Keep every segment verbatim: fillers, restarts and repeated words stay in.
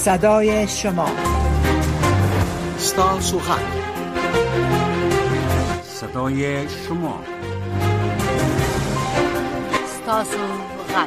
صدای شما ستاسو غږ صدای شما ستاسو غږ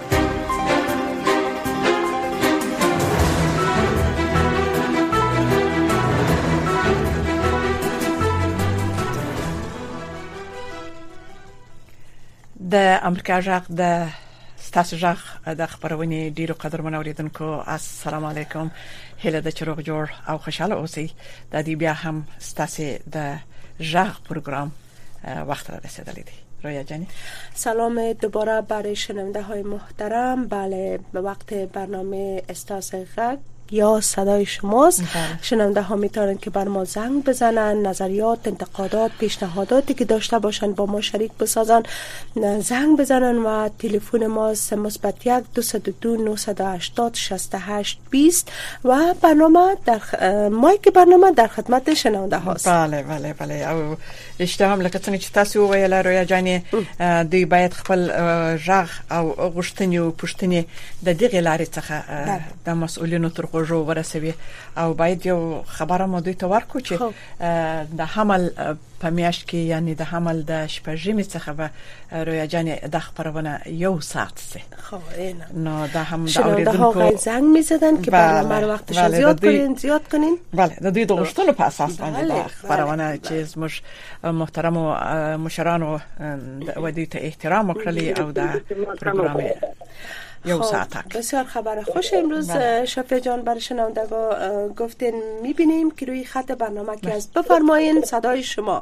د امریکا غږ د ستاسو غږ د خبرونې ډیرو قدرمن اوریدونکو السلام علیکم. هله د چروغ جوړ او خوشاله اوسئ. د دې بیا هم ستاسو د غږ پروګرام وقت را رسیدلی دی. رویا جانی سلام دوباره برای شنونده های محترم. بله، به وقت برنامه ستاسو غږ یا صدای شماست. شنونده ها میتونن که بر ما زنگ بزنن، نظریات، انتقادات، پیشنهاداتی که داشته باشن با ما شریک بسازن، زنگ بزنن و تلفن ما مثبت یک دو دو نه هشت شش هشت بیست و برنامه در خ... مایک برنامه در خدمت شنونده هاست. بله بله بله او اشته هم لکه څنګه چې تاسو ویل رویا جانی دوی باید خپل ژغ او غوښتنې او پوښتنې د دغه لارې څخه د مسؤلینو تر غوږو ورسوي او باید یو خبره مو دوی ته ورکو چې د حمل په میاشت کې یعنی د حمل د شپږمې څخه به رویا جانی د خبرونه یو ساعت سي. خو اینا نو دا هم د اوریدونکو زنگ میزدن که برنامه رو وقتش زیاد کنین زیاد کنین. بله د دوی د غوښتنو په اساس باندې د خبرونه چې زموږ محترم مشران او د دوی ته احترام وکړي او د پروګرام یو ساعت. بسیار خبر خوش. امروز شفیع جان برای شنوندگان گفتین میبینیم که روی خط برنامه که از بفرمایین صدای شما.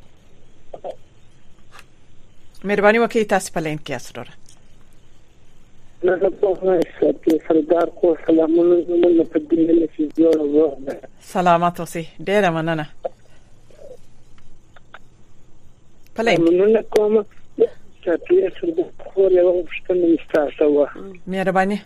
مهربانی وکړئ تاسو په لین کې اسره. سلامات اوسئ. ډیره مننه. په لین تاسو د خور یو غوښتنه مستاسو مهرباني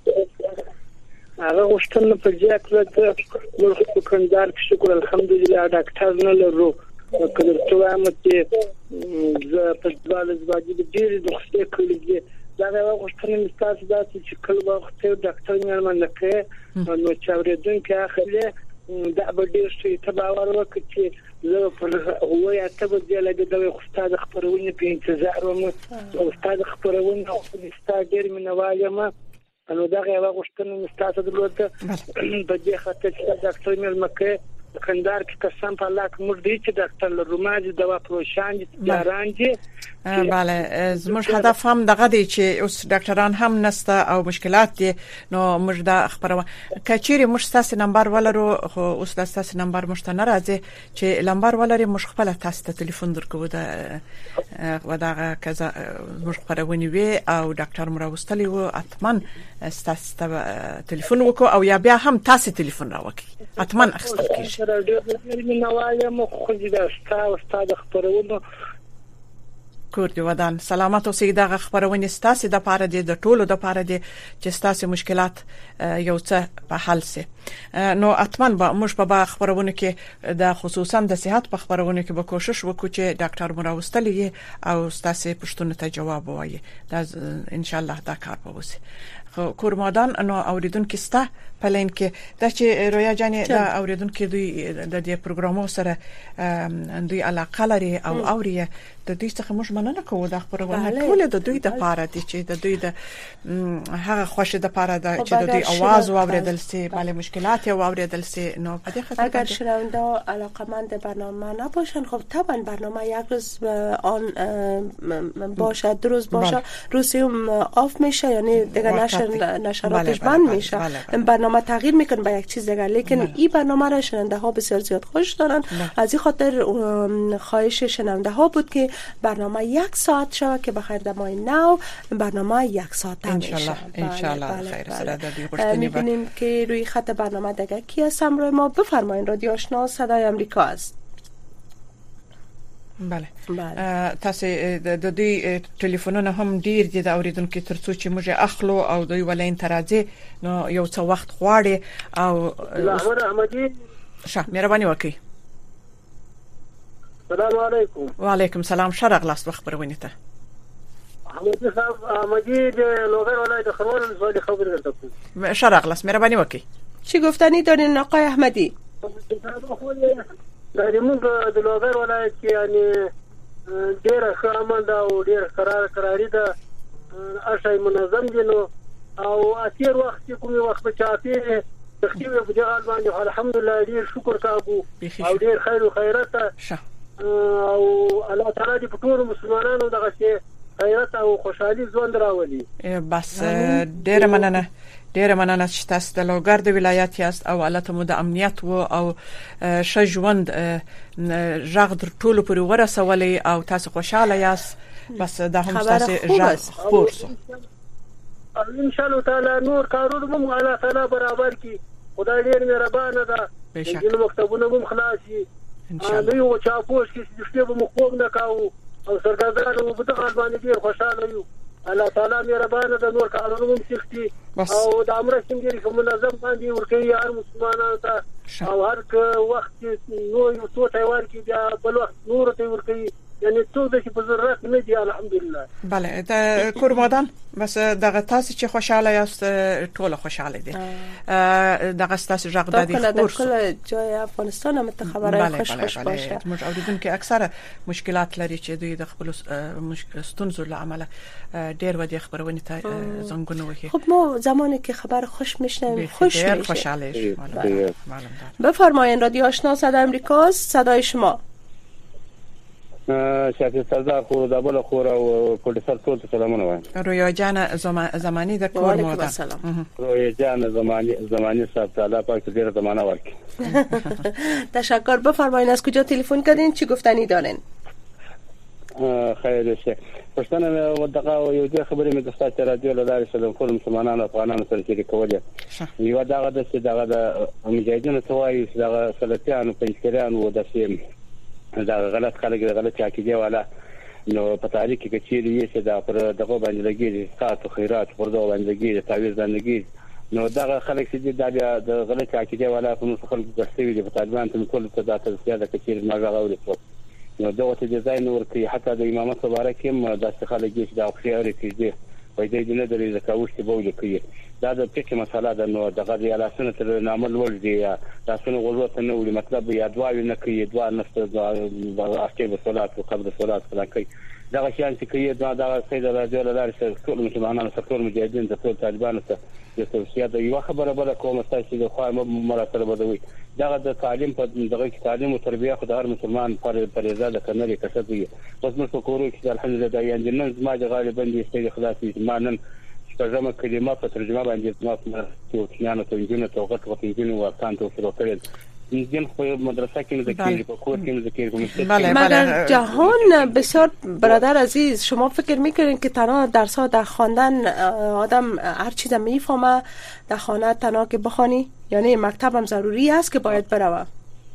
هغه غوښتنه په ځکه د ملک په کندهار کې شکر الحمدلله ډاکټر نه لرو کله چې وایم چې زه په ځوال زواجی د ډیر د خپل کلیږي دا یو غوښتنه مستاسو دا چې کله وخت ډاکټر نه مننه کوي نو چې اوریدونکو اخلي دا به ډیر شي ته باور وکړي چې زه په هوه ته به د لګیدل استاد خبرونه په انتظار وم او استاد خبرونه او استاد ډیر منواله ما نو دا یو غوښتنه مستاسو درلوده په دې خاطر چې ډاکټر مې مکه کندهار کې قسم په الله کوم دې چې ډاکټر لروماجي دوا پروشان دي جارانجي. بله زموږ هدف هم دغه دی چې اوس ډاکټران هم نسته او مشکلات دي نو موږ دا خبره کچيري موږ تاسو نمبر ولرو خو اوس تاسو نمبر مشته ناراضي چې نمبر ولري موږ خپل تاسو ته ټلیفون درکو دا ودا کزا موږ خبرونه وي او ډاکټر مراوستلی وو اتمن تاسو ته ټلیفون وکړو او یا بیا هم تاسو ټلیفون راوکړي اتمن اخستل کیږي. منواله مو خو دې استاد استاد خبرونه کور دی ودان سلامت اوسئ. دغه خبرونه ستاسو د پاره دي د ټولو د پاره دي چې ستاسو مشکلات یو څه په حل سي. نو اتمن به موږ په خبرونه کې د خصوصا د صحت په خبرونه کې به کوشش وکړو چې ډاکټر مراوستلی او ستاسو پوښتنو ته جواب وایي. دا ان شاء الله دا کار به وشي. کور مادان نو اوریدونکو ستا په لین کې د چې رویا جانی دا اوریدونکو دوی د دې پروګرامو سره دوی علاقه لري او اوري د دوی څخه موږ مننه کوو د خبرونه ټول د دوی د پاره دي چې د دوی د هغه خوښه د پاره د چې د دوی आवाज اوریدل سي بله مشکلات او اوریدل سي. نو په دې خاطر اگر شنونده علاقمند برنامه نباشن خب طبعا برنامه یک روز آن باشه دو روز باشه روزیم آف میشه یعنی دیگه نشر نشراتش بند میشه. برنامه تغییر میکنه به یک چیز دیگه لیکن این برنامه را شنونده ها بسیار زیاد خوش دارن. از این خاطر خواهش شنونده ها بود که برنامه یک ساعت شد که بخیر دمای نو برنامه یک ساعت هم میشه. انشالله خیر سره د دې غوښتنې میبینیم که روی خط برنامه دیگه کی هست همراه ما. بفرمایید رادیو آشنا صدای امریکا است. بله تاسو د دوی ټلیفونونه هم ډیر دي د اوریدونکو ترڅو چې موږ اخلو او دوی ولین ترازی نو یو څو وخت غواړي او لاهور احمدی شه مهرباني وکړئ. السلام علیکم. وعلیکم سلام. شرق لاس خبرونه ته احمدی صاحب احمدی د لوګر ولایت خروان ولسوالۍ خبر درته کوم. شرق لاس مهرباني وکړئ. چی گفتنی دارین آقای احمدی؟ دا موږ د لوګر ولایت کې یعنی ډېر ښه امن ده او ډېر قرار قراری ده، اشای منظم دي. نو او اخر وخت کې کومي وخت په چاپی تختیوی په جهال باندې الحمدلله ډېر شکر کاغو او ډېر خیر او خیرات او الله تعالی دې په ټول مسلمانانو دغه شی خیرات او خوشحالي ژوند راولي. بس ډېر مننه ډېر مننه چې تاسو د لوګر د ولایت یاست او الله ته مو د امنیت او ښه ژوند ژغ در ټولو پورې ورسولې او تاسو خوشاله یاست. بس دا هم تاسو ژغ خبر سو ان شاء الله تعالی نور کارونه هم الله تعالی برابر کی. خدای ډېر مهربان ده. دغه مکتبونه هم خلاص شي ان شاء الله. نو چا پوښ کې چې شپه به مخوب نه کاو او سرګردانو په دغه باندې ډېر خوشاله یو. الله تعالی مهربان ده. نور کارونه هم سختي او د امر څنګه کوم منظم باندې ورکوي هر مسلمانانو ته او هر وخت نو یو څو ټایوار کې بیا بل وخت نور ته ورکوي، یعنی څو د په ضرورت نه دی الحمدلله. بله د کورمادان بس دغه تاسو چې خوشاله یاست ټول خوشاله دي. دغه تاسو ژغ د دې خبر کله جای افغانستان هم ته خبره خوش خوش باشه. موږ اوریدونکو اکثره مشکلات لري چې دوی د خپل ستونزو له امله ډېر ودی خبرونه ته زنګونه وکړي. خب ما زمانی که خبر خوش میشنویم خوش میشه. خوشحاله بفرمایید. رادیو آشنا صدای امریکاست، صدای شما. شافی سردار خور د بل خور او پروډوسر ټول ته سلامونه وایم. رویا جان زمانی د کور مودان. رویا جان زمانی زمانی صاحب تعالی پاک دې زمانه ورکړي. تشکر. بفرمایید از کجا تلفن کردین؟ چی گفتنی دارین؟ خیر شه. پښتنه ودغه یو ځای خبرې مې د ستاسو رادیو له لارې سره ټول مسلمانانو افغانانو سره شریکولې. یو دغه د څه دغه د مجاهدینو توای دغه سلطانو پنځکریانو د سیم دا غلط خلک غلط عقیده والا نو په تاریخ کې چې یې دا پر دغه باندې لګي ساتو خیرات پر دغه باندې لګي تعویض باندې نو دا خلک چې د غلط عقیده والا په نو خلک ګرځي د طالبان ته ټول ته د تاسیاده کثیر ما غاوري نو دغه ته ډیزاین ورکړي حتی د امامت مبارک هم د خلک چې دا خیاري کیږي په دې نه درې زکاوش ته بوله کوي. دا د فقې مسله ده. نو دغه د لاسونو تر نامل ور دي لاسونو غوړو ته نو مطلب یا دعا نه کوي دعا نشته د اخیر صلات او قبل صلات کله کوي دغه شان چې کوي دا د سید راځي له لارې سره ټول مسلمانانو سره ټول مجاهدین د ټول طالبانو ته د توصیه د یو خبره بل کوم تاسو د خو مراتب بدوي دغه د تعلیم په دغه کې تعلیم او تربیه خو د هر مسلمان پر پرېزه د کناري کسبي اوس موږ کورو کې الحمدلله د یان نن زما د غالبا د استې خلاصي مانن ترجمه کلمات په ترجمه باندې ما ته څنګه ته انجینر توغت او انجینر وکړان ته سره کړل این خو مدرسه کې ذکر په کور کې ذکر کوم. مگر جهان بسیار برادر عزیز شما فکر میکنین که تنها درس ها در خواندن آدم هر چیز میفهمه در خانه تنها که بخوانی یعنی مکتب هم ضروری است که باید بروه؟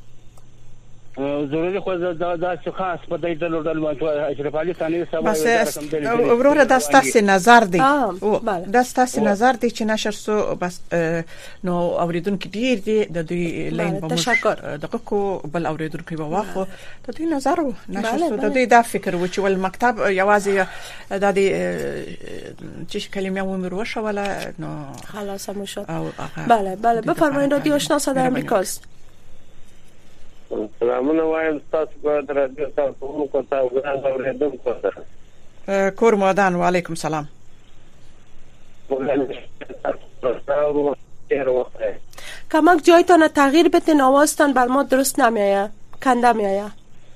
ضروری خو دا د خاص په دې ډول ډول اشرف علي ثاني صاحب بس وروره د ستاسو نظر دی او د ستاسو نظر دی چې نشر سو بس نو اوریدونکو ډیر دی د دوی لین په تشکر دغه کو بل اوریدونکو په واخو د دوی نظر و نشر سو د دوی دا فکر و چې ول مکتب یوازې د دې چې کلمه و مروه شو ولا نو خلاص هم شد. بله بله بفرمایید. رادیو آشنا صدای امریکاست. سلامونه وایم تاسو په رادیو تاسو کو تاسو ګران اوریدونکو ته کور مودان و علیکم سلام. کمک جایتان تغییر بدین آوازتان بر ما درست نمیایه کنده میایه.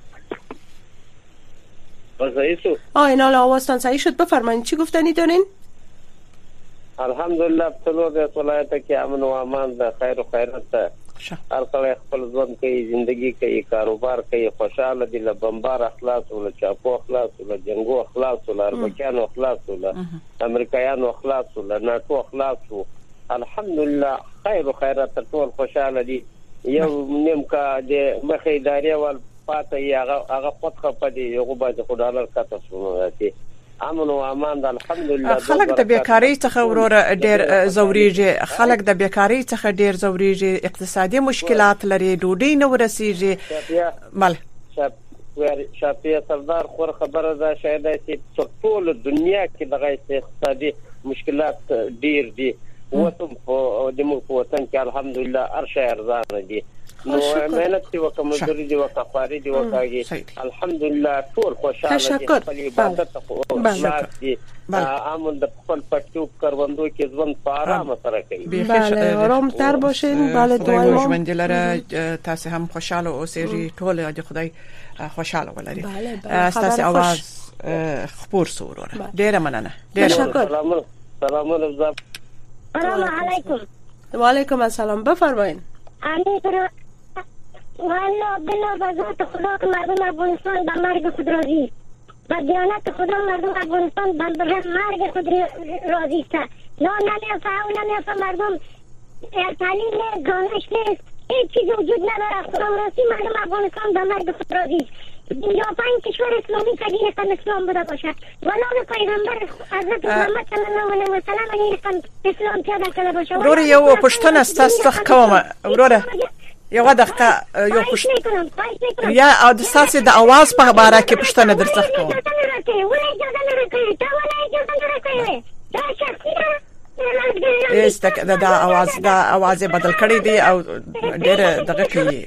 صحیح شد؟ آه این حال آوازتان صحیح شد. بفرمایید چی گفتنی دارین؟ الحمدلله په ټول ولایت کې امن او امان ده خیر او خیرات ده. هر کله خپل ژوند کوي ژوندۍ کوي کاروبار کوي خوشاله دي له بمبار اخلاص او له چاپو اخلاص او له جنگو اخلاص او له اربکانو اخلاص او له امریکایانو اخلاص او له ناتو اخلاص الحمدلله خیر او خیرات ټول خوشاله دي. یو نیم کا د مخې ادارې ول پاتې هغه هغه پټ خپدي یو باندې خدای کاته سنواتي امن او امان د الحمدلله. خلک د بیکاری څخه وروره ډیر زوريږي خلک د بیکاری څخه ډیر زوريږي اقتصادي مشکلات لري ډوډۍ نه ورسیږي. مل شافعي سردار خور خبره ده شاید چې ټول دنیا کې د اقتصادي مشکلات ډیر دي وته د موږ په وطن کې الحمدلله هر شی ارزانه دي نو مهنت دی وکړه مزدوري دی وکړه خواري دی وکړه الحمدلله ټول خوشاله دي خپل عبادت او دي عمل د خپل پټو کروندو کې ژوند په آرام سره کوي بله آرام تر باشین بله دعای ما ژوند لره تاسو هم خوشاله اوسئ ټول د خدای خوشاله ولري تاسو आवाज خبر سوروره ډیره مننه ډیره سلام سلام علیکم السلام علیکم و علیکم السلام بفرمایید علیکم والله بالله بزرگ خدا که مردم افغانستان به مرگ خود راضی و دیانت خدا مردم افغانستان به مرگ خود راضی است نه نمیافه او نمیافه مردم تعلیم نیست دانش نیست هیچ چیز وجود نداره خدا راستی مردم افغانستان به مرگ خود راضی یا پنج کشور اسلامی که دین اسلام بوده باشد ولو پیغمبر حضرت محمد صلی الله علیه و سلم دین اسلام پیاده کرده باشه ورور یو پښتنه استاد څخه کومه ورور یو دقیقه یو پښتنه یا او د ساسي د आवाज په اړه کې پښتنه درڅخه کوم استک دا आवाज دا आवाज بدل کړی دی او ډېر دغه کوي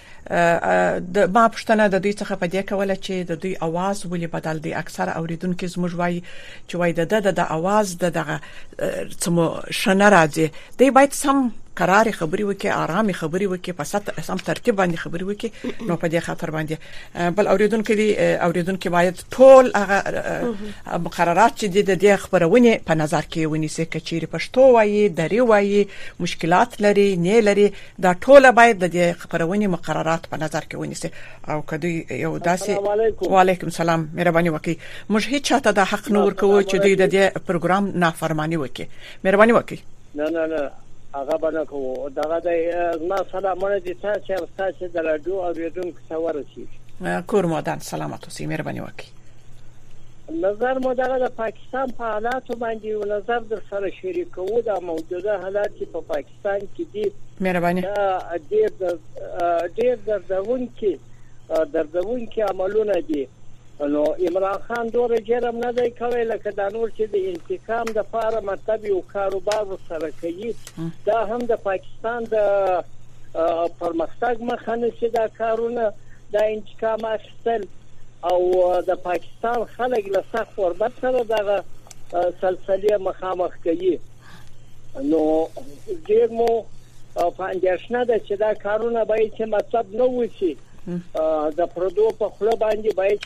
د ما پښتنه د دوی څخه په دې کوله چې د دوی आवाज ولې بدل دی اکثر اوریدونکو زموږ وای چې وای د د د आवाज د دغه څمو شنه راځي دی باید سم قرار خبري وکي آرامي خبري وکي په ست سم ترتیب باندې خبري وکي نو په دې خاطر باندې بل اوریدونکو دي اوریدونکو باید ټول هغه مقررات چې د دې خبرونه په نظر کې ونیسي کچيري پښتو وایي دري وایي مشکلات لري نه لري دا ټول باید د دې خبرونه مقررات په نظر کې ونیسي او کدی یو داسې وعلیکم السلام مهرباني وکي موږ هیڅ چاته د حق نور کوو چې دوی د دې پروګرام نافرمانی وکي مهرباني وکي نه نه نه هغه باندې کوو دغه د ما سلامونه دي تاسو تاسو د رادیو اوریدونکو څور شي کور مودان سلامت اوسئ مهرباني وکي نظر مو دغه د پاکستان په حالات باندې یو نظر در سره شریکو د موجوده حالات په پاکستان کې دي مهرباني ډېر ډېر دردونکي دردونکي عملونه دي نو عمران خان دوره جرم نه دی کوي لکه د نور چې د انتقام د فاره مطلب یو کاروبار سره کوي دا هم د پاکستان د پرمختګ مخه نشي دا کارونه د انتقام اخیستل او د پاکستان خلک له سخت غربت سره دغه سلسله مخامخ کوي نو ډېر مو پاندېشنه ده چې دا کارونه باید چې مطلب نه وشي د پردو په خوله باندې باید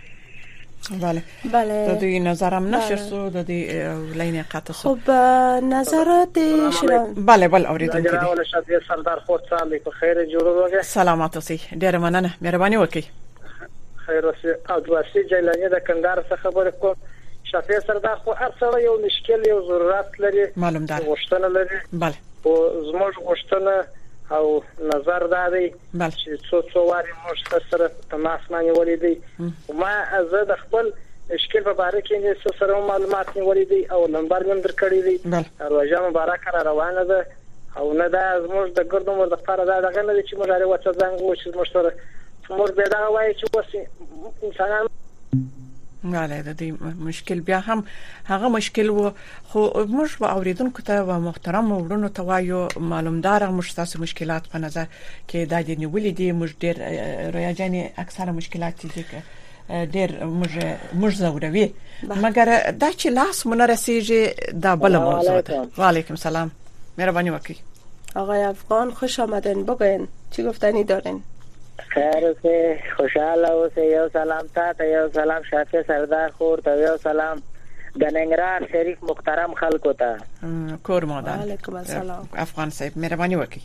بله بله د دوی نظرم نشر سو د دې لینه قطع سو خب نظرات شما بله بله اوریدونکو دي جناب شفیع سردار خود سلام په خیر جوړ وګه سلامات اوسئ ډیر مننه مهرباني وکړئ خیر اوسئ او دواسي جیلانی د کندهار څخه خبره کوم شفیع سردار خو هر څه یو مشکل یو ضرورت لري معلوم ده غوښتنه لري بله او زموږ غوښتنه او نظر دادی چې څو څو واري موږ سره تماس باندې ولیدي ما زه د خپل مشکل په اړه کې څه سره معلومات نیولې دي او نمبر مې درکړی دی روزه مبارک را روانه ده او نه دا زموږ د ګردو مر د لپاره دا دغه نه چې موږ لري وڅ ځنګ و چې موږ سره موږ به دا وایي چې وسی انسانان غاله د دې مشکل بیا هم هغه مشکل و خو موږ به اوریدونکو ته و محترم ورونو ته وایو معلومدار موږ تاسو مشکلات په نظر کې دا دي نیولې دي موږ ډېر ریاجاني اکثره مشکلات دي ډېر موږ موږ زوروي مګر دا چې لاس مونږ رسیږي دا بل موضوع ده وعلیکم سلام مهرباني وکړئ آقای افغان خوش آمدین بگین چی گفتنی دارین خیر اوسه خوشحال اوسه یو سلام تا ته یو سلام شافع سردار خور ته یو سلام د ننګرهار شریف محترم خلکو ته کور مودان علیکم السلام افغان صاحب مهرباني وکړئ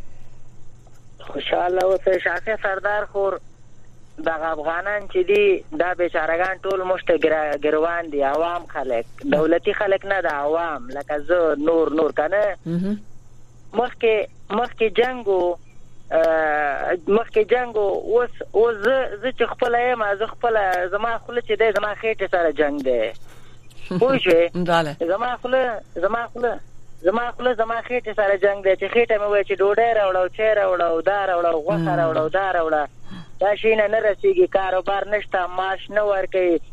خوشحال اوسه شافع سردار خور د افغانان چې دي دا بیچارهګان ټول مشته ګروان دي عوام خلک دولتي خلک نه د عوام لکه زه نور نور کنه مخکې مخکې جنگو مخکې جنگ اوس اوس زه چې خپل یم زه خپل زما خپل چې دی زما خېټه سره جنگ دی پوه شوې زما خپل زما خپل زما خپل زما خېټه سره جنگ دی چې خېټه مې وایي چې ډوډۍ راوړه چای راوړه دا راوړه غوښه راوړه دا راوړه دا شي نه نه رسېږي کاروبار نشته معاش نه ورکوي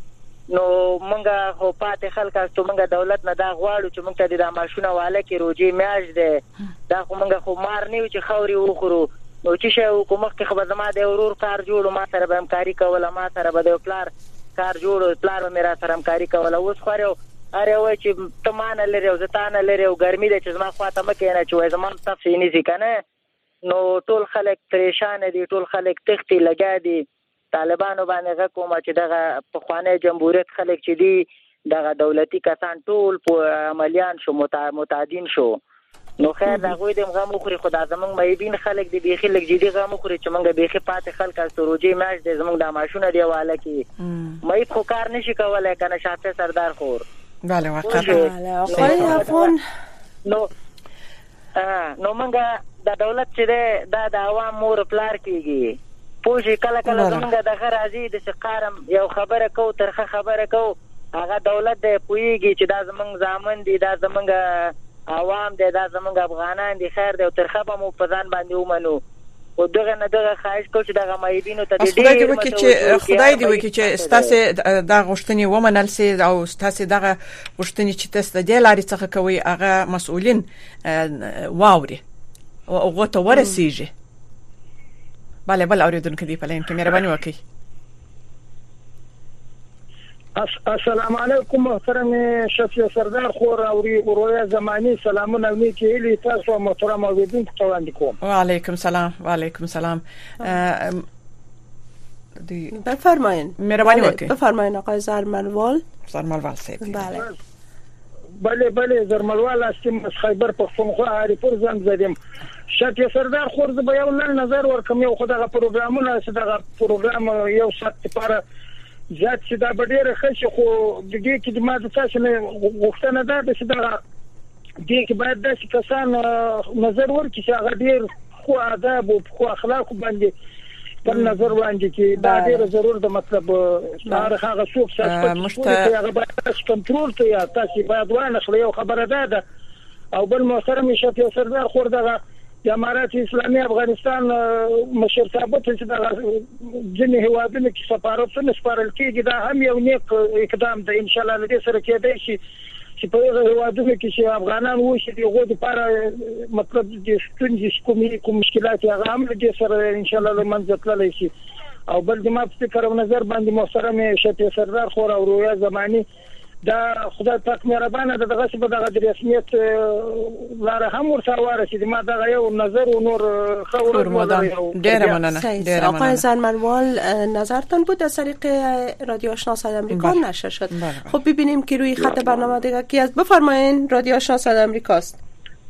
نو مونږه خو پاتې خلک استو مونږه دولت نه دا غواړو چې مونږ ته د ماشونه واله کې روجي میاش ده دا خو مونږه خو مار نه چې خوري وخورو نو چې شی حکومت کې خبر زما د اورور کار جوړو ما سره به همکاري کوله ما سره به د پلار کار جوړو پلار به میرا سره همکاري کوله اوس خو اره وای چې تمانه لري او زتانه لري او ګرمي ده چې زما خواته مکه نه چې زما تفصیل نشي کنه نو ټول خلک پریشان دي ټول خلک تختی لګا دي طالبانو باندې غوښمه چې دغه په خوانه جمهوریت خلک چې دي دغه دولتي کسان ټول په عملیان شو متعدین شو نو خیر دا غوې د غمو خوري خدای زمونږ مېبین خلک دی بيخي لګ جدي غمو خوري چې مونږ بيخي پاتې خلک استروجي ماش د زمونږ د ماشونه دی واله کی مې خو کار نشي کولای کنه شاته سردار خور بله واقعا خو افغان نو نو مونږه د دولت چې دا د عوام مور پلار کیږي پوجي کله کله زمونږ د غرازي د شقارم یو خبره کو ترخه خبره کو هغه دولت د پویږي چې دا زمونږ ځامن دي دا زمونږ عوام دي دا زمونږ افغانان دي خیر دی او ترخه به مو په ځان باندې ومنو او دغه نه دغه خواهش کو چې دغه مایبینو ته ډېر خدای دې وکړي چې خدای دې وکړي چې ستاسو د غوښتنې ومنل سي او ستاسو دغه غوښتنې چې تاسو د لارې څخه کوي هغه مسؤلین واوري او غوته ورسیږي بله بله اوریدونکو دی په لین کې مهرباني وکړئ السلام علیکم محترم شفیع سردار خور او رویا زمانی سلامونه وی کې الی تاسو محترم اوریدونکو ته وړاندې کوم وعلیکم سلام وعلیکم سلام دی بفرمایید مهربانی وکړئ بفرمایید آقای زرملوال زرملوال صاحب بله بله بله زرملوال استم خیبر پختونخوا هریپور زنګ زدم شفیع سردار خور زه به یو نظر ورکم یو خدغه پروګرامونه دغه پروګرام یو سات لپاره ځات چې دا ډېر ښه خو د دې کې د ماده تاسو نه غوښتنه ده چې دا دې کې باید د کسان نظر ورکړي چې هغه ډېر خو آداب او خو اخلاق باندې پر نظر وړاندې کې دا ډېر ضرور د مطلب هغه هغه څوک چې هغه باید کنټرول کوي تاسو باید وانه خو یو خبره ده او بل محترم شفیع سردار خور دغه د امارات اسلامي افغانستان مشر ثابت چې دا ځینې هوادونه کې سفارتونه سپارل کېږي دا هم یو نیک اقدام دی ان شاء الله لدې سره کېدای شي چې په هغه هوادونه کې چې افغانان وشي دغه لپاره مطلب د ستونزې کومې کوم مشکلات هغه هم لدې سره ان شاء الله منځ تللی شي او بل د ما په فکر او نظر باندې محترم شفیع سردار خور او رویا زمانی دا خدای پاک مهربانه ده دغه څه به دغه رسمیت لاره هم ورته ورسېد ما دغه یو نظر او نور خبر ډېر مننه ډېر مننه آقای زرملوال نظرتان بود از طریق رادیو آشنا صدای آمریکا نشر شد خب ببینیم که روی خط برنامه دیگه کی است بفرمایید رادیو آشنا صدای آمریکا است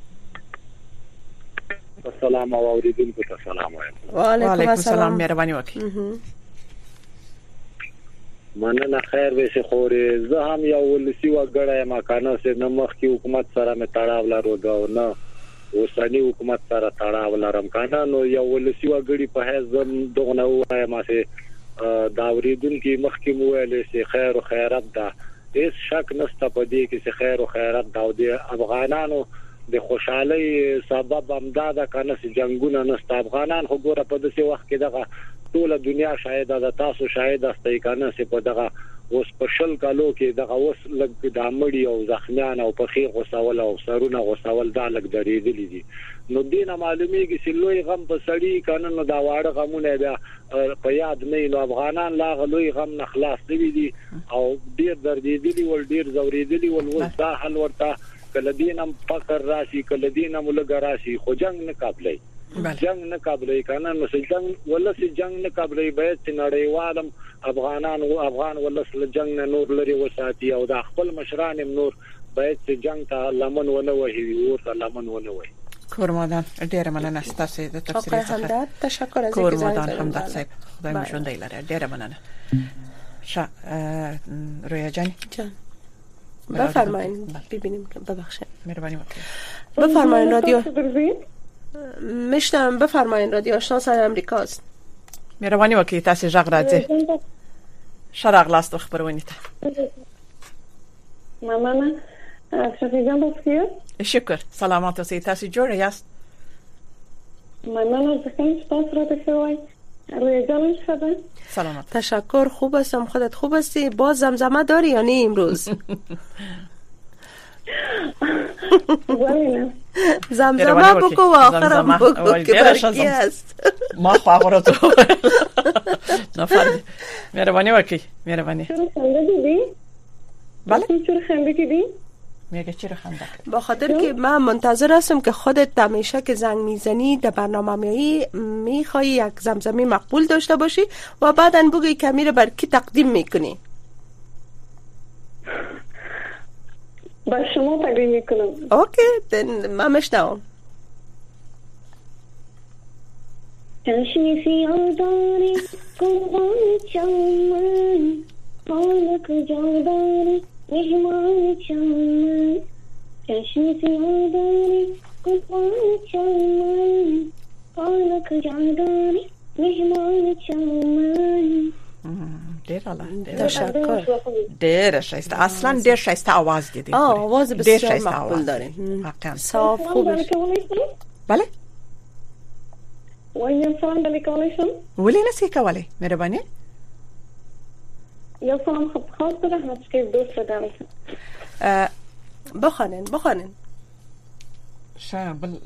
سلام او اوریدونکو ته سلام وایم و علیکم السلام مهرباني وکړئ مننه خیر وسه خوري زه هم یو ولسی وګړی ما کانه سره نمخ کی حکومت سره مې تړاو لرو نه اوسنی حکومت سره تړاو لرم کانه نو یو ولسی وګړي په هیڅ دغه وای ما سه داوریدون کی مخ کی مویل سه خیر او خیرت ده هیڅ شک نشته په دې کې چې خیر او خیرت دا د افغانانو د خوشحالي سبب امداد کنه چې جنگونه نشته افغانان خو ګوره په دې وخت کې دغه ټول دنیا شاهد ده تاسو شاهد استئ کنه چې په دغه اوس په شل کالو کې دغه اوس لګ د امړي او زخمیان او په خیر غوسول او سرونه غوسول دا لګ درېدلې دي نو دینه معلومیږي چې لوی غم په سړی کنه نو دا واړه غمونه بیا په یاد نه نو افغانان لا لوی غم نه خلاص دي او ډیر درېدلې ول ډیر زورېدلې ول وس دا حل ورته کله دینم فقر راشي کله دینم لګ راشي خو جنگ نه قابلې جنگ نه قابلې کنه نو جنگ ولسی جنگ نه قابلې به چې نړیوالم افغانان او افغان ولسل جنگ نه نور لري وساتي او د خپل مشران نور به چې جنگ ته لمن ونه وهي او ته لمن ونه وهي کورمادان ډېر مننه ستاسو د تفصیل څخه تشکر از کورمادان همدرد صاحب خدای مو ژوندی لري ډېر مننه شا رویا جان جان بفرمایید ببینیم ببخشید مهربانی وکړئ بفرمایید رادیو مشتم بفرمایید رادیو آشنا صدای آمریکاست مهربانی وکړئ تاسو ژغ راځي شرق لاست خبرونه ته مننه شفیع جان بخیر شکر سلامات اوسئ تاسو جوړ یاست مننه ځکه چې تاسو راته شوی روی جانم شده؟ سلامت. تشکر، خوب هستم. خودت خوب هستی؟ باز زمزمه داری یا نه امروز؟ زمزمه بکو و آخرم بکو که برکی هست. ما خواه رو تو نفرد مهربانی وکی مهربانی. چرا خنده دیدی؟ بله؟ چرا خنده دیدی؟ میگه چرا خنده؟ با خاطر که من منتظر هستم که خودت همیشه که زنگ میزنی در برنامه میایی میخوای یک زمزمه مقبول داشته باشی و بعداً بگی کمی رو بر کی تقدیم میکنی. با شما تقدیم میکنم. اوکی دن من مشنوم. چشمی سیاه داری قربان چمن مالک جا داری مهمان چمن چشمی سیاه داری قربان چمن مالک جا داری مهمان چمن. دیر الله تشکر. دیر شایسته، اصلا دیر شایسته آواز دیدی. آه آواز بسیار مقبول داریم، صاف خوبش. بله وایم سلام علیکم. ولی نسی کولی مهربانی. یا سلام خب خاص دارم که دوست دارم. بخوانین بخوانین. شابل.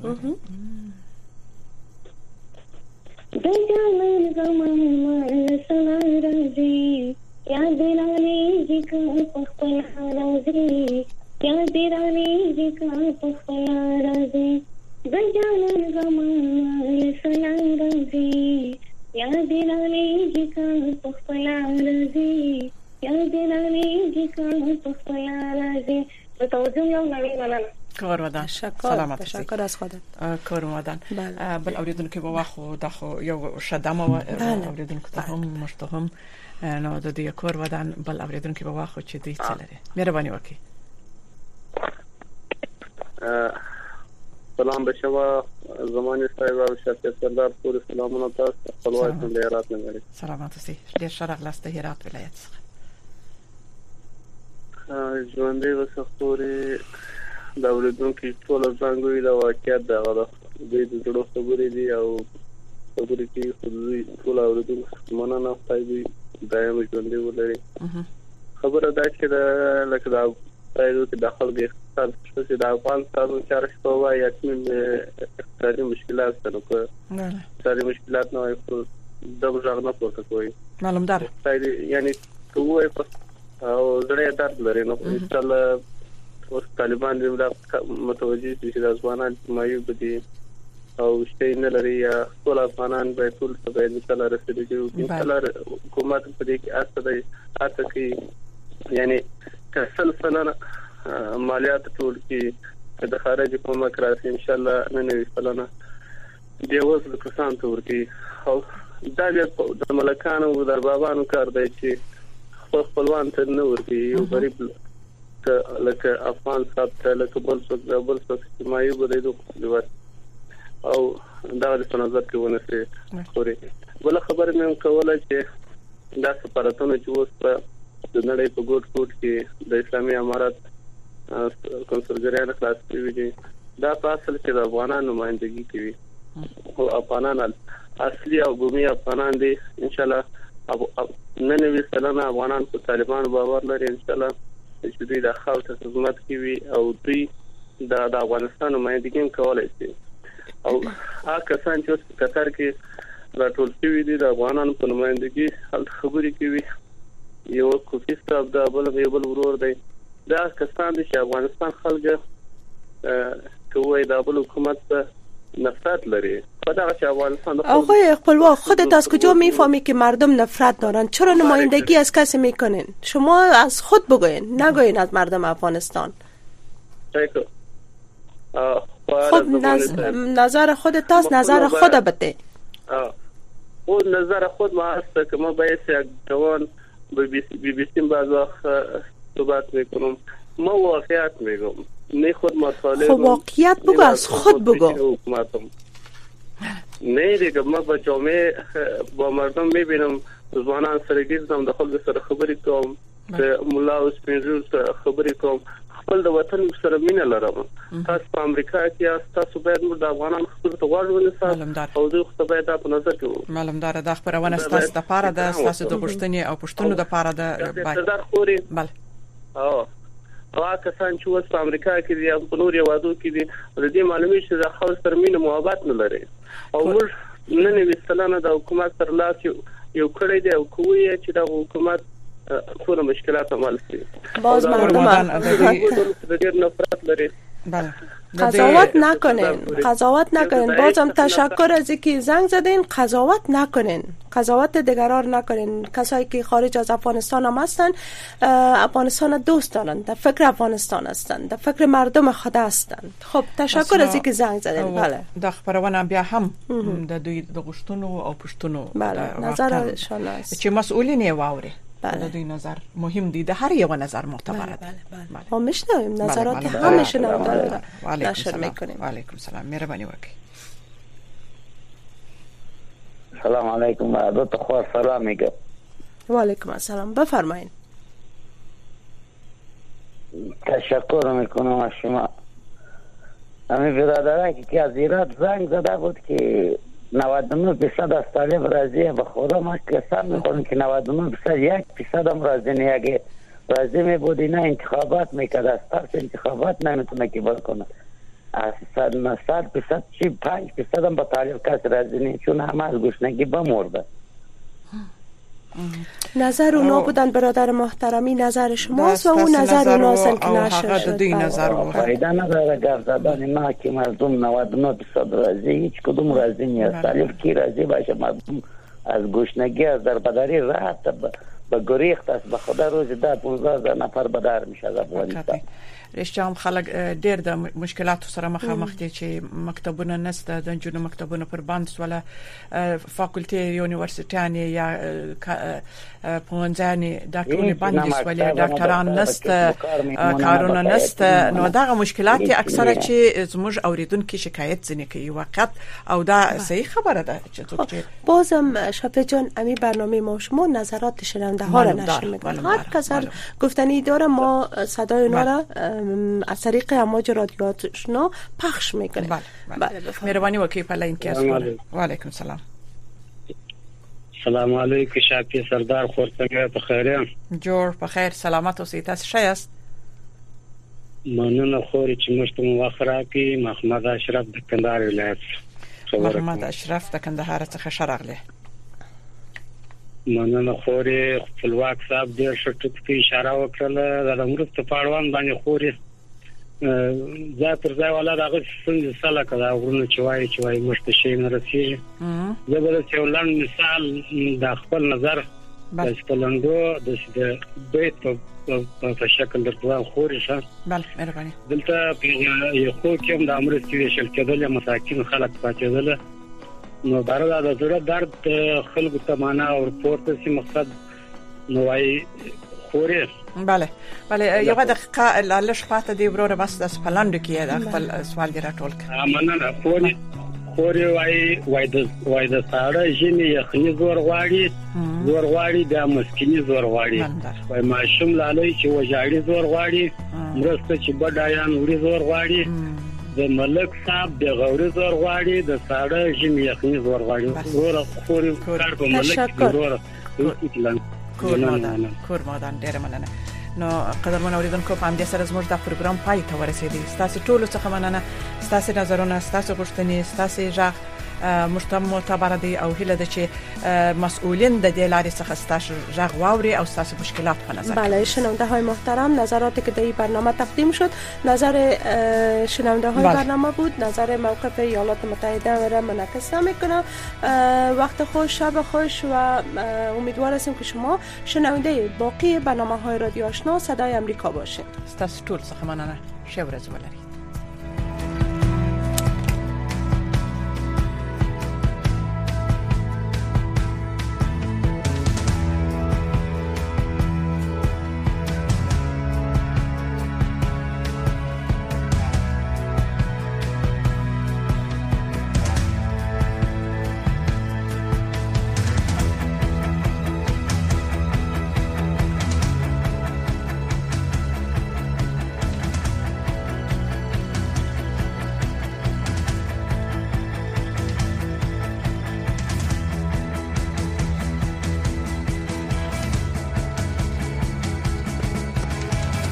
بجانان زمان مال سنا رازی یاد رانی جی کا پخپل رازی یاد رانی جی کا پخپل رازی بجانان زمان مال سنا رازی یاد رانی جی کا پخپل رازی یاد رانی جی کا پخپل رازی. بتوجه یو نوی منن. کار ودان. سلامت. تشکر از خودت. کار ودان. بل اوریدون که با واخو داخو یو شدم و اوریدون که هم مشتهم نو د دې کور ودان بل اوریدون که با واخو چې دی چلره. مهرباني وکي. سلام به شما زمانی صاحب او شفیع سردار پور سلامونه تاسو خپلوان له هرات نه غواړي. سلامات اوسئ. ډیر شرف لاسته هرات ولایت څخه. ژوندې وسختوري دا ورېدونکي ټول څنګه دا واقعیت دا غواړي د دې ډېرو خبرې دي او خبرې کې خودي ټول ورېدونکي مننه پای دایم ژوندې ولري. خبره دا چې دا لکه دا پایلو کې داخل کې اقتصاد چې دا افغان سازو چارش کوي یا کوم اقتصادي مشکلات سره کوي. نه اقتصادي مشکلات نه وي دا ځان نه پورته کوي. معلوم دار. یعنی کوی په او زړه درد لري نو انشاءالله اوس طالبان دې متوجي شي چې ځوانان مایوب دي او شته نه لري یا ټول افغانان به ټول څه به انشاءالله رسېږي چې انشاءالله حکومت په دې کې اساس اساس کې یعنی کسل سنه مالیات ټول کې د خارجي کومک راځي انشاءالله نه نوي سلنه دی اوس د کسان تور کې او دا د ملکانو او دربابانو کار دی چې خپلوان ته نه ورته یو غریب لکه افغان صاحب ته لکه بل څه بل څه مایوب دی دوه او دا د نظر کې ونه سي خوري. بل خبر مې کوله چې دا سفارتونه چې اوس په د نړۍ په ګوټ ګوټ کې د اسلامي امارات کنسولګریان خلاص کړي دي دا په اصل کې د افغانانو نمائندګي کوي او افغانان اصلي او ګومي افغانان دي انشاءالله نن وی سلام افغانان په طالبان باور لري انشاءالله چې دوی د خاطر خدمت کوي او دوی د افغانستان نمائندګي کولای شي او هغه کسان چې په قطر کې راټول شوي دي د افغانانو په نمائندګي حل خبري کوي یو کوفي صاحب دا بل یو بل ورور دی دا کسان چې افغانستان خلک کوي دا بل حکومت په نفرت لري. آقای خپلوان خودت از کجا میفهمی که مردم نفرت دارن؟ چرا نمایندگی از کسی میکنین؟ شما از خود بگوین نگوین از مردم افغانستان. خود نظر خودت است نظر خود بده. خود نظر خود ما هست که ما باید یک جوان بی بی سی باز صحبت میکنم ما واقعیت میگم نه خود مطالعه خب واقعیت بگو از خود بگو نه دیگه ما با جامعه با مردم میبینم ځوانان سره ګرځم د خلکو سره خبرې کوم د مولا او سپینځو سره خبرې کوم خپل د وطن سره مینه لرم تاسو په امریکا کې یاست تاسو باید موږ د افغانانو خپل ته غوږ ونیسئ او دوی خو باید په نظر کې وو معلومدار د خبرونه ستاسو د پاره د ستاسو د پښتنې او پښتنو د پاره د سردار خوري بل او هغه کسان چې اوس په امریکا کې دي او په نور یوادو کې دي د دې معلومي چې د خاص تر مینه محبت نه لري او موږ نن وستلانه د حکومت سره لاس یو کړی دی او کوی چې د حکومت ټول مشکلات عمل کړي باز مردم د ډېر نفرت لري بله قضاوت نکنین قضاوت نکنین بازم تشکر از اینکه زنگ زدین قضاوت نکنین قضاوت دیگران نکنین کسایی که خارج از افغانستان هم هستن افغانستان دوست دارن در فکر افغانستان هستن در فکر مردم خود هستن خب تشکر از اینکه زنگ زدین بله د خبرونه بیا هم د دوی د غشتونو او پښتونو بله نظرشان است چې مسئولین یې واوري بله دوی نظر مهم دي د هر یو نظر معتبر ده بله ما میشنویم نظرات همه شنونده نشر میکنیم. و علیکم سلام مهربانی وکړئ. سلام علیکم عادت خو سلام میگم. و علیکم السلام بفرمایید. تشکر میکنم از شما. همین برادران که از ایران زنگ زده بود که نود و نه درصد از طالب راضیه به خدا ما قسم میخورم که نود و نه درصد یک درصد هم راضی نه اگه راضی می بود اینا انتخابات میکرد از طرف انتخابات نمیتونه که بکنه از صد درصد چی پنج درصد هم با طالب کس راضی نه چون همه از گشنگی بمرده. نظر اونا بودن برادر محترمی نظر شماست و اون نظر اوناست که نشر شد. فایده نداره گفت زدن اینا که مردم نود و نه درصد راضی هیچ کدوم راضی نیست. طالب کی راضی باشه مردم از گشنگی از دربدری راحت به گریخت است به خدا روز ده پانزده نفر به در میشه از افغانستان. رښتیا هم خلک ډېر د مشکلاتو سره مخامخ دي چې مکتبونه نشته د نجونو مکتبونه پر بند سوله فاکولټي یونیورسيټیانې یا پوهنځانې دا ټول باندې سوله ډاکټران نشته کارونه نشته نو دا مشکلات اکثره چې زموږ اوریدونکو شکایت ځنې کوي واقعیت او دا صحیح خبره ده چې څوک چې بازم شفیع جان امی برنامه ما شما نظرات شنونده ها را نشر میکنه هر کس گفتنی داره ما صدای اونا را از طریق امواج رادیو آشنا پخش میکنیم. بله بله مهربانی وکړئ په لاین کې اسلام و علیکم السلام. سلام علیکم شافی سردار خور څنګه په خیر یم؟ جوړ په خیر سلامت اوسئ تاسو ښه یاست؟ مننه خوري چې موږ ته وخت راکړئ. محمد اشرف د کندهار ولایت. محمد اشرف د کندهار څخه شرغله. مننه خوري خپلواک صاحب ډېر ښه ټکو اشاره وکړه د امرت په اړوند باندې خوري ځا پر ځای ولا دغه څنګه سلا کړه ورونه چوي چوي مشته شي نه رسیږي. زه به څه ولن مثال د خپل نظر د خپلندو د بیت په شکل درته خوري شه. بله مهرباني. دلته یو خو کوم د امرت کې شل کېدل مساکین خلک پاتېدل نو بارا د زړه درد خلکو ته معنا او پورته سي مقصد نو وايي خوري. بله بله یو دقیقه لالش پاته دی ورور بس د سپلاند کې د خپل سوال دی راټول کړه. مننه خوري خوري وايي وای د وای د ساړه ژمي یخني زور غواړي زور غواړي د مسکینی زور غواړي وای ماشوم لالي چې وجاړي زور غواړي مرسته چې بډایان وړي زور غواړي د ملک صاحب د غوري زور غواړي د ساړه ژمي یخني زور غواړي زور خوري کار په ملک زور کور مادان کور مادان ډېر مننه. نو قدرمن اوریدونکو په همدې سره زموږ د پروګرام پای ته ورسېدی. تاسو ټول څخه مننه تاسو نظرونه تاسو غوښتنې تاسو ژغ مشتم معتبر دي او هله د چې مسئولین د دې لارې څخه تاسو ژغ واوري او تاسو مشکلات په نظر بله شنونده های محترم نظراتی که در این برنامه تقدیم شد نظر شنونده های برنامه بود نظر موقف ایالات متحده را منعکس نمیکنه. وقت خوش شب خوش و امیدوار هستیم که شما شنونده باقی برنامه های رادیو آشنا صدای امریکا باشید. تاسو ټول څخه مننه ښه ورځ ولرئ.